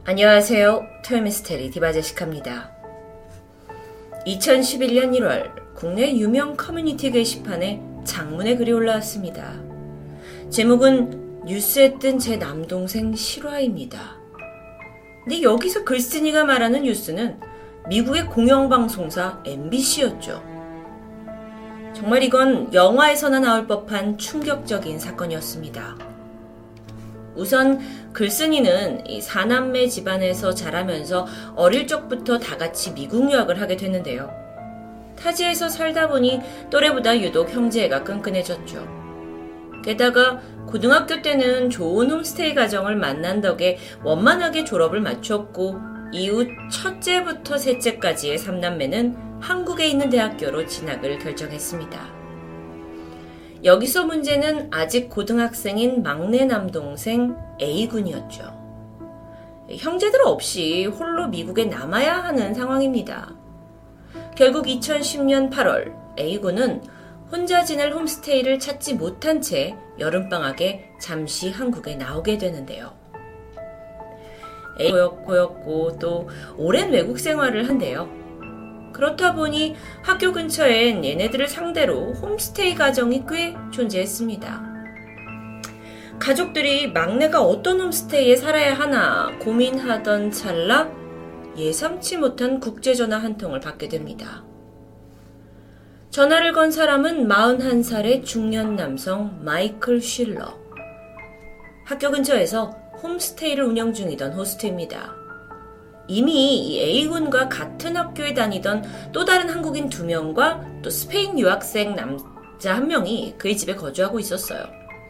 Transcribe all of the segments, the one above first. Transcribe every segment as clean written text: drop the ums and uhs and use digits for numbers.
안녕하세요. 토요미스테리 디바제시카입니다. 2011년 1월 국내 유명 커뮤니티 게시판에 장문의 글이 올라왔습니다. 제목은 뉴스에 뜬 제 남동생 실화입니다. 근데 여기서 글쓴이가 말하는 뉴스는 미국의 공영방송사 MBC였죠. 정말 이건 영화에서나 나올 법한 충격적인 사건이었습니다. 우선 글쓴이는 이 4남매 집안에서 자라면서 어릴 적부터 다 같이 미국 유학을 하게 됐는데요. 타지에서 살다 보니 또래보다 유독 형제애가 끈끈해졌죠. 게다가 고등학교 때는 좋은 홈스테이 가정을 만난 덕에 원만하게 졸업을 마쳤고 이후 첫째부터 셋째까지의 3남매는 한국에 있는 대학교로 진학을 결정했습니다. 여기서 문제는 아직 고등학생인 막내 남동생 A군이었죠. 형제들 없이 홀로 미국에 남아야 하는 상황입니다. 결국 2010년 8월 A군은 혼자 지낼 홈스테이를 찾지 못한 채 여름방학에 잠시 한국에 나오게 되는데요. A였고 또 오랜 외국 생활을 한대요. 그렇다 보니 학교 근처엔 얘네들을 상대로 홈스테이 가정이 꽤 존재했습니다. 가족들이 막내가 어떤 홈스테이에 살아야 하나 고민하던 찰나 예상치 못한 국제전화 한 통을 받게 됩니다. 전화를 건 사람은 41살의 중년 남성 마이클 쉴러. 학교 근처에서 홈스테이를 운영 중이던 호스트입니다. 이미 이 A군과 같은 학교에 다니던 또 다른 한국인 2명과 또 스페인 유학생 남자 1명이 그의 집에 거주하고 있었어요.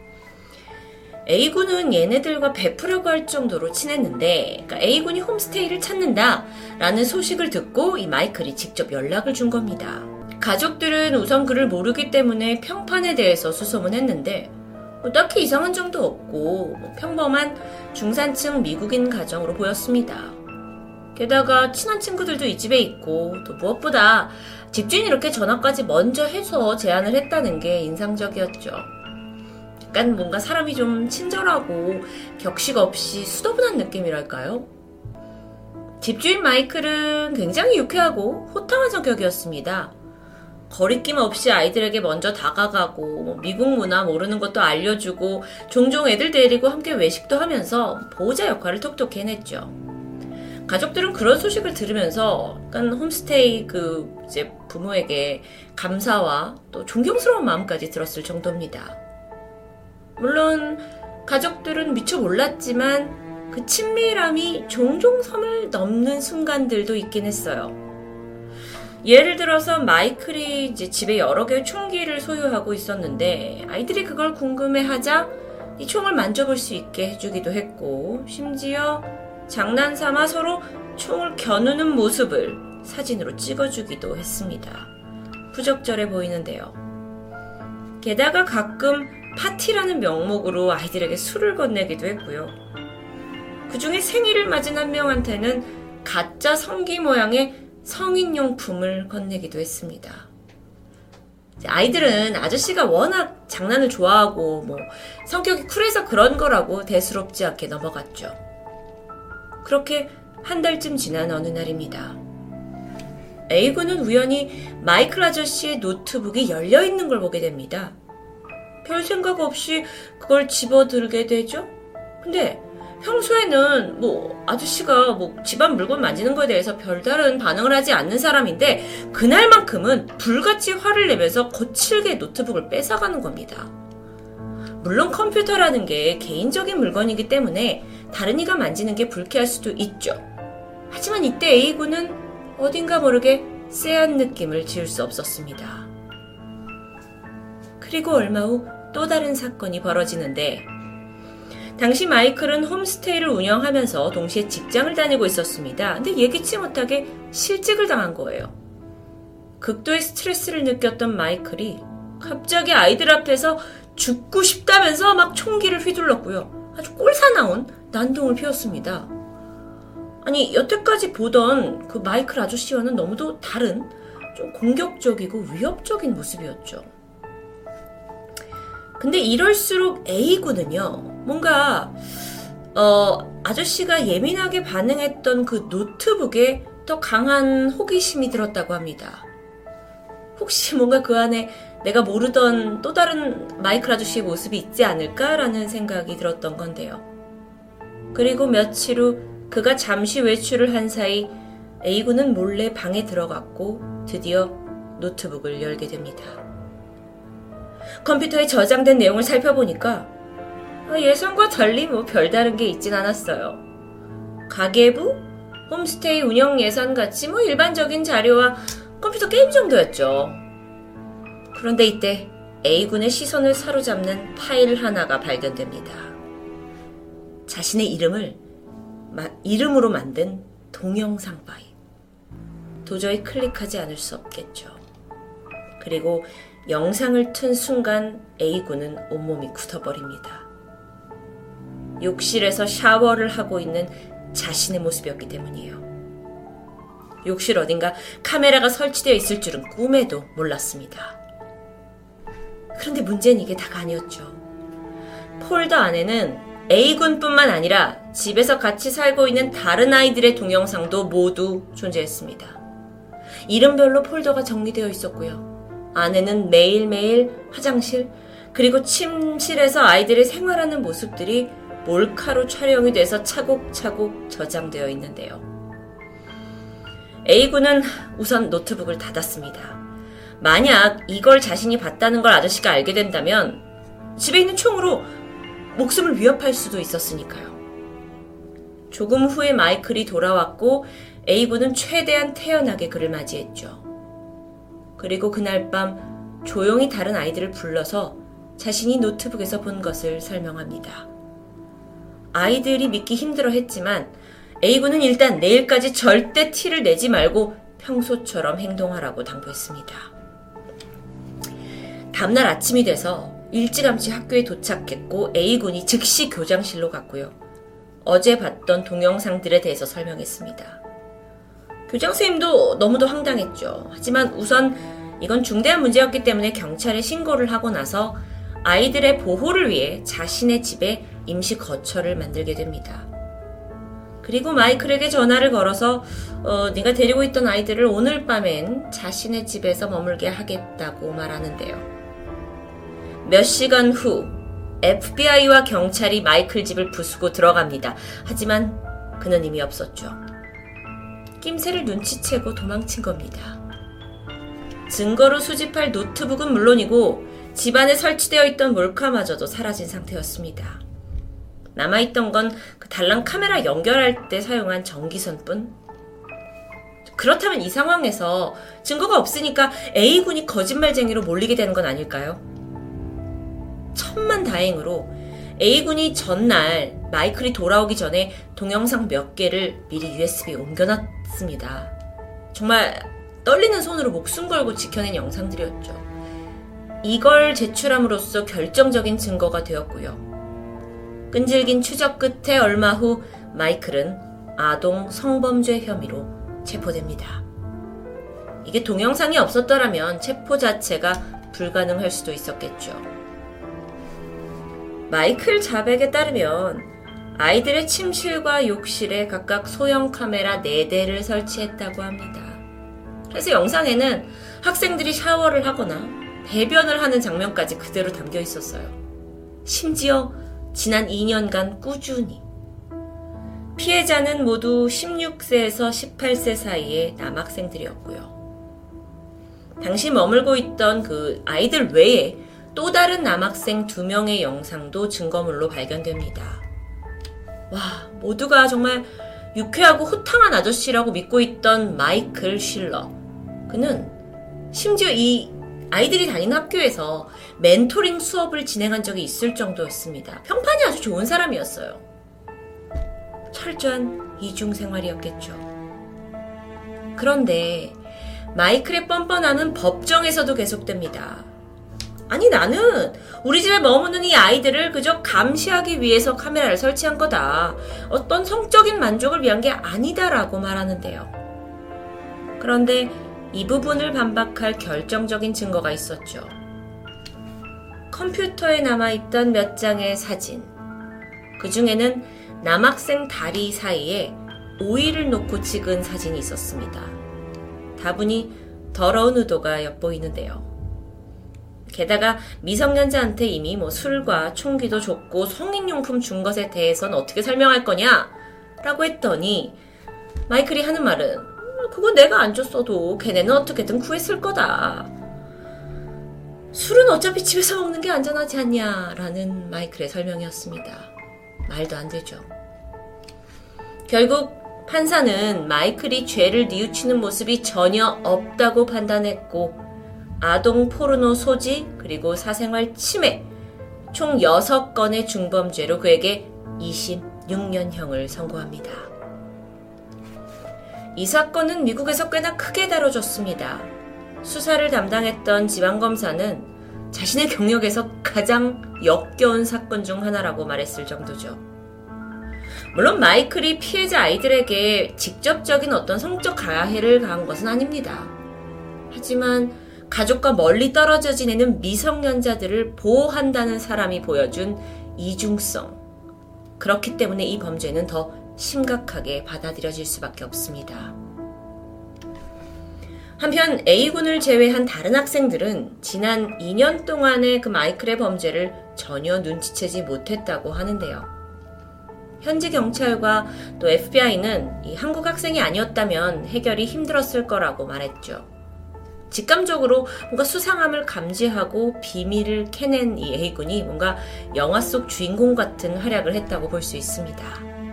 A군은 얘네들과 베프려고 할 정도로 친했는데 그러니까 A군이 홈스테이를 찾는다라는 소식을 듣고 이 마이클이 직접 연락을 준 겁니다. 가족들은 우선 그를 모르기 때문에 평판에 대해서 수소문했는데 딱히 이상한 점도 없고 평범한 중산층 미국인 가정으로 보였습니다. 게다가 친한 친구들도 이 집에 있고 또 무엇보다 집주인이 이렇게 전화까지 먼저 해서 제안을 했다는 게 인상적이었죠. 약간 뭔가 사람이 좀 친절하고 격식 없이 수더분한 느낌이랄까요? 집주인 마이클은 굉장히 유쾌하고 호탕한 성격이었습니다. 거리낌 없이 아이들에게 먼저 다가가고 미국 문화 모르는 것도 알려주고 종종 애들 데리고 함께 외식도 하면서 보호자 역할을 톡톡히 해냈죠. 가족들은 그런 소식을 들으면서 약간 홈스테이 이제 부모에게 감사와 또 존경스러운 마음까지 들었을 정도입니다. 물론 가족들은 미처 몰랐지만 그 친밀함이 종종 선을 넘는 순간들도 있긴 했어요. 예를 들어서 마이클이 이제 집에 여러 개의 총기를 소유하고 있었는데 아이들이 그걸 궁금해하자 이 총을 만져볼 수 있게 해주기도 했고 심지어 장난삼아 서로 총을 겨누는 모습을 사진으로 찍어주기도 했습니다. 부적절해 보이는데요. 게다가 가끔 파티라는 명목으로 아이들에게 술을 건네기도 했고요. 그중에 생일을 맞은 한 명한테는 가짜 성기 모양의 성인용품을 건네기도 했습니다. 아이들은 아저씨가 워낙 장난을 좋아하고 성격이 쿨해서 그런 거라고 대수롭지 않게 넘어갔죠. 그렇게 한 달쯤 지난 어느 날입니다. A군은 우연히 마이클 아저씨의 노트북이 열려있는 걸 보게 됩니다. 별 생각 없이 그걸 집어들게 되죠. 근데 평소에는 아저씨가 집안 물건 만지는 거에 대해서 별다른 반응을 하지 않는 사람인데 그날만큼은 불같이 화를 내면서 거칠게 노트북을 뺏어가는 겁니다. 물론 컴퓨터라는 게 개인적인 물건이기 때문에 다른 이가 만지는 게 불쾌할 수도 있죠. 하지만 이때 A군은 어딘가 모르게 쎄한 느낌을 지울 수 없었습니다. 그리고 얼마 후 또 다른 사건이 벌어지는데 당시 마이클은 홈스테이를 운영하면서 동시에 직장을 다니고 있었습니다. 근데 예기치 못하게 실직을 당한 거예요. 극도의 스트레스를 느꼈던 마이클이 갑자기 아이들 앞에서 죽고 싶다면서 막 총기를 휘둘렀고요. 아주 꼴사나운 난동을 피웠습니다. 아니 여태까지 보던 그 마이클 아저씨와는 너무도 다른 좀 공격적이고 위협적인 모습이었죠. 근데 이럴수록 A군은요 뭔가 아저씨가 예민하게 반응했던 그 노트북에 더 강한 호기심이 들었다고 합니다. 혹시 뭔가 그 안에 내가 모르던 또 다른 마이클 아저씨의 모습이 있지 않을까라는 생각이 들었던 건데요. 그리고 며칠 후 그가 잠시 외출을 한 사이 A군은 몰래 방에 들어갔고 드디어 노트북을 열게 됩니다. 컴퓨터에 저장된 내용을 살펴보니까 예상과 달리 별다른 게 있진 않았어요. 가계부, 홈스테이 운영 예산 같이 일반적인 자료와 컴퓨터 게임 정도였죠. 그런데 이때 A군의 시선을 사로잡는 파일 하나가 발견됩니다. 자신의 이름으로 만든 동영상 파일. 도저히 클릭하지 않을 수 없겠죠. 그리고 영상을 튼 순간 A군은 온몸이 굳어버립니다. 욕실에서 샤워를 하고 있는 자신의 모습이었기 때문이에요. 욕실 어딘가 카메라가 설치되어 있을 줄은 꿈에도 몰랐습니다. 그런데 문제는 이게 다가 아니었죠. 폴더 안에는 A군뿐만 아니라 집에서 같이 살고 있는 다른 아이들의 동영상도 모두 존재했습니다. 이름별로 폴더가 정리되어 있었고요. 안에는 매일매일 화장실, 그리고 침실에서 아이들이 생활하는 모습들이 몰카로 촬영이 돼서 차곡차곡 저장되어 있는데요. A군은 우선 노트북을 닫았습니다. 만약 이걸 자신이 봤다는 걸 아저씨가 알게 된다면 집에 있는 총으로 목숨을 위협할 수도 있었으니까요. 조금 후에 마이클이 돌아왔고 A군은 최대한 태연하게 그를 맞이했죠. 그리고 그날 밤 조용히 다른 아이들을 불러서 자신이 노트북에서 본 것을 설명합니다. 아이들이 믿기 힘들어했지만 A군은 일단 내일까지 절대 티를 내지 말고 평소처럼 행동하라고 당부했습니다. 다음날 아침이 돼서 일찌감치 학교에 도착했고 A군이 즉시 교장실로 갔고요. 어제 봤던 동영상들에 대해서 설명했습니다. 교장선생님도 너무도 황당했죠. 하지만 우선 이건 중대한 문제였기 때문에 경찰에 신고를 하고 나서 아이들의 보호를 위해 자신의 집에 임시 거처를 만들게 됩니다. 그리고 마이클에게 전화를 걸어서 네가 데리고 있던 아이들을 오늘 밤엔 자신의 집에서 머물게 하겠다고 말하는데요. 몇 시간 후 FBI와 경찰이 마이클 집을 부수고 들어갑니다. 하지만 그는 이미 없었죠. 낌새를 눈치채고 도망친 겁니다. 증거로 수집할 노트북은 물론이고 집안에 설치되어 있던 몰카마저도 사라진 상태였습니다. 남아있던 건 그 달랑 카메라 연결할 때 사용한 전기선뿐. 그렇다면 이 상황에서 증거가 없으니까 A군이 거짓말쟁이로 몰리게 되는 건 아닐까요? 천만다행으로 A군이 전날 마이클이 돌아오기 전에 동영상 몇 개를 미리 USB에 옮겨놨습니다. 정말 떨리는 손으로 목숨 걸고 지켜낸 영상들이었죠. 이걸 제출함으로써 결정적인 증거가 되었고요. 끈질긴 추적 끝에 얼마 후 마이클은 아동 성범죄 혐의로 체포됩니다. 이게 동영상이 없었더라면 체포 자체가 불가능할 수도 있었겠죠. 마이클 자백에 따르면 아이들의 침실과 욕실에 각각 소형 카메라 4대를 설치했다고 합니다. 그래서 영상에는 학생들이 샤워를 하거나 배변을 하는 장면까지 그대로 담겨 있었어요. 심지어 지난 2년간 꾸준히. 피해자는 모두 16세에서 18세 사이의 남학생들이었고요. 당시 머물고 있던 그 아이들 외에 또 다른 남학생 2명의 영상도 증거물로 발견됩니다. 와, 모두가 정말 유쾌하고 호탕한 아저씨라고 믿고 있던 마이클 쉴러. 그는 심지어 이 아이들이 다니는 학교에서 멘토링 수업을 진행한 적이 있을 정도였습니다. 평판이 아주 좋은 사람이었어요. 철저한 이중생활이었겠죠. 그런데 마이클의 뻔뻔함은 법정에서도 계속됩니다. 아니, 나는 우리 집에 머무는 이 아이들을 그저 감시하기 위해서 카메라를 설치한 거다. 어떤 성적인 만족을 위한 게 아니다라고 말하는데요. 그런데 이 부분을 반박할 결정적인 증거가 있었죠. 컴퓨터에 남아있던 몇 장의 사진. 그 중에는 남학생 다리 사이에 오이를 놓고 찍은 사진이 있었습니다. 다분히 더러운 의도가 엿보이는데요. 게다가 미성년자한테 이미 술과 총기도 줬고 성인용품 준 것에 대해서는 어떻게 설명할 거냐? 라고 했더니 마이클이 하는 말은 그거 내가 안 줬어도 걔네는 어떻게든 구했을 거다. 술은 어차피 집에서 먹는 게 안전하지 않냐? 라는 마이클의 설명이었습니다. 말도 안 되죠. 결국 판사는 마이클이 죄를 뉘우치는 모습이 전혀 없다고 판단했고 아동 포르노 소지 그리고 사생활 침해 총 6건의 중범죄로 그에게 26년형을 선고합니다. 이 사건은 미국에서 꽤나 크게 다뤄졌습니다. 수사를 담당했던 지방검사는 자신의 경력에서 가장 역겨운 사건 중 하나라고 말했을 정도죠. 물론 마이클이 피해자 아이들에게 직접적인 어떤 성적 가해를 가한 것은 아닙니다. 하지만 가족과 멀리 떨어져 지내는 미성년자들을 보호한다는 사람이 보여준 이중성. 그렇기 때문에 이 범죄는 더 심각하게 받아들여질 수밖에 없습니다. 한편 A군을 제외한 다른 학생들은 지난 2년 동안의 그 마이클의 범죄를 전혀 눈치채지 못했다고 하는데요. 현지 경찰과 또 FBI는 이 한국 학생이 아니었다면 해결이 힘들었을 거라고 말했죠. 직감적으로 뭔가 수상함을 감지하고 비밀을 캐낸 이 A군이 뭔가 영화 속 주인공 같은 활약을 했다고 볼 수 있습니다.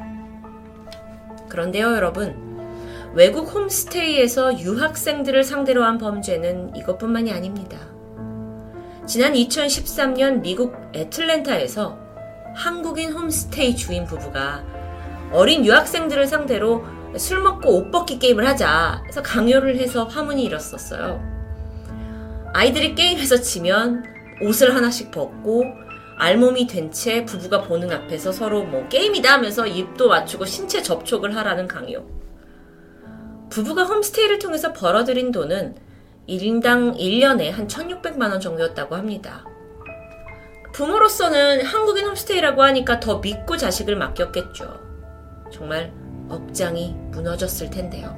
그런데요, 여러분. 외국 홈스테이에서 유학생들을 상대로 한 범죄는 이것뿐만이 아닙니다. 지난 2013년 미국 애틀랜타에서 한국인 홈스테이 주인 부부가 어린 유학생들을 상대로 술 먹고 옷 벗기 게임을 하자 해서 강요를 해서 화문이 일었었어요. 아이들이 게임에서 지면 옷을 하나씩 벗고 알몸이 된 채 부부가 보는 앞에서 서로 게임이다 하면서 입도 맞추고 신체 접촉을 하라는 강요. 부부가 홈스테이를 통해서 벌어들인 돈은 1인당 1년에 한 1,600만 원 정도였다고 합니다. 부모로서는 한국인 홈스테이라고 하니까 더 믿고 자식을 맡겼겠죠. 정말 억장이 무너졌을 텐데요.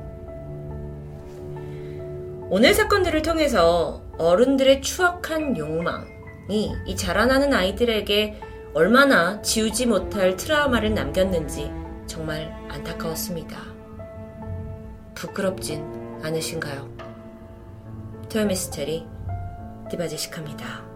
오늘 사건들을 통해서 어른들의 추악한 욕망이 이 자라나는 아이들에게 얼마나 지우지 못할 트라우마를 남겼는지 정말 안타까웠습니다. 부끄럽진 않으신가요? 토요미스테리 디바제식합니다.